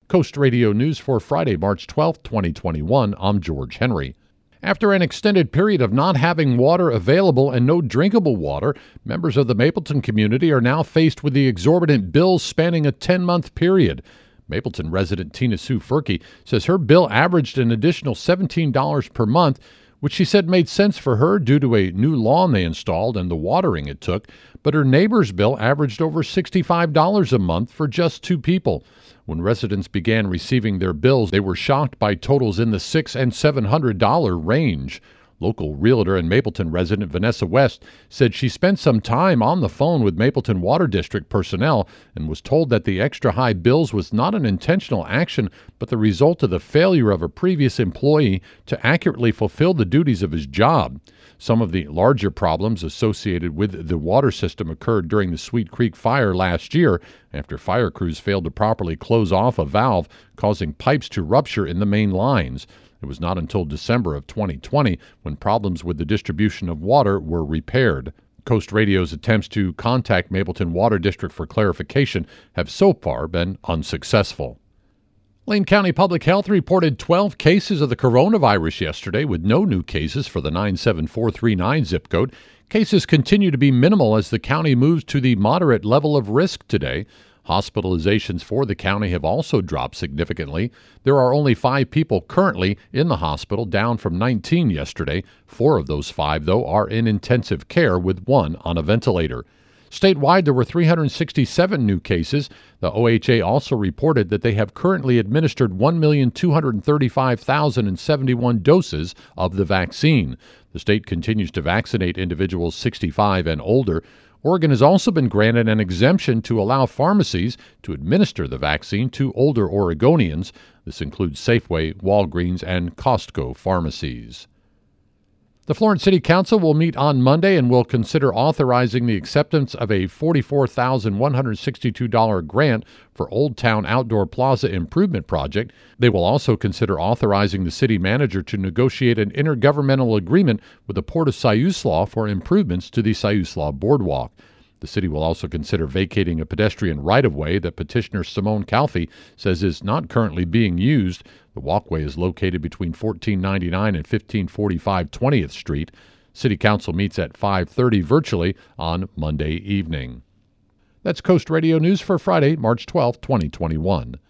Coast Radio News for Friday, March 12, 2021. I'm George Henry. After an extended period of not having water available and no drinkable water, members of the Mapleton community are now faced with the exorbitant bills spanning a 10-month period. Mapleton resident Tina Sue Furkey says her bill averaged an additional $17 per month, which she said made sense for her due to a new lawn they installed and the watering it took, but her neighbor's bill averaged over $65 a month for just two people. When residents began receiving their bills, they were shocked by totals in the $600 and $700 range. Local realtor and Mapleton resident Vanessa West said she spent some time on the phone with Mapleton Water District personnel and was told that the extra high bills was not an intentional action, but the result of the failure of a previous employee to accurately fulfill the duties of his job. Some of the larger problems associated with the water system occurred during the Sweet Creek fire last year after fire crews failed to properly close off a valve, causing pipes to rupture in the main lines. It was not until December of 2020 when problems with the distribution of water were repaired. Coast Radio's attempts to contact Mapleton Water District for clarification have so far been unsuccessful. Lane County Public Health reported 12 cases of the coronavirus yesterday, with no new cases for the 97439 zip code. Cases continue to be minimal as the county moves to the moderate level of risk today. Hospitalizations for the county have also dropped significantly. There are only 5 people currently in the hospital, down from 19 yesterday. 4 of those 5, though, are in intensive care, with 1 on a ventilator. Statewide, there were 367 new cases. The OHA also reported that they have currently administered 1,235,071 doses of the vaccine. The state continues to vaccinate individuals 65 and older. Oregon has also been granted an exemption to allow pharmacies to administer the vaccine to older Oregonians. This includes Safeway, Walgreens, and Costco pharmacies. The Florence City Council will meet on Monday and will consider authorizing the acceptance of a $44,162 grant for Old Town Outdoor Plaza Improvement Project. They will also consider authorizing the city manager to negotiate an intergovernmental agreement with the Port of Siuslaw for improvements to the Siuslaw Boardwalk. The city will also consider vacating a pedestrian right-of-way that petitioner Simone Calfee says is not currently being used. The walkway is located between 1499 and 1545 20th Street. City Council meets at 5:30 virtually on Monday evening. That's Coast Radio News for Friday, March 12, 2021.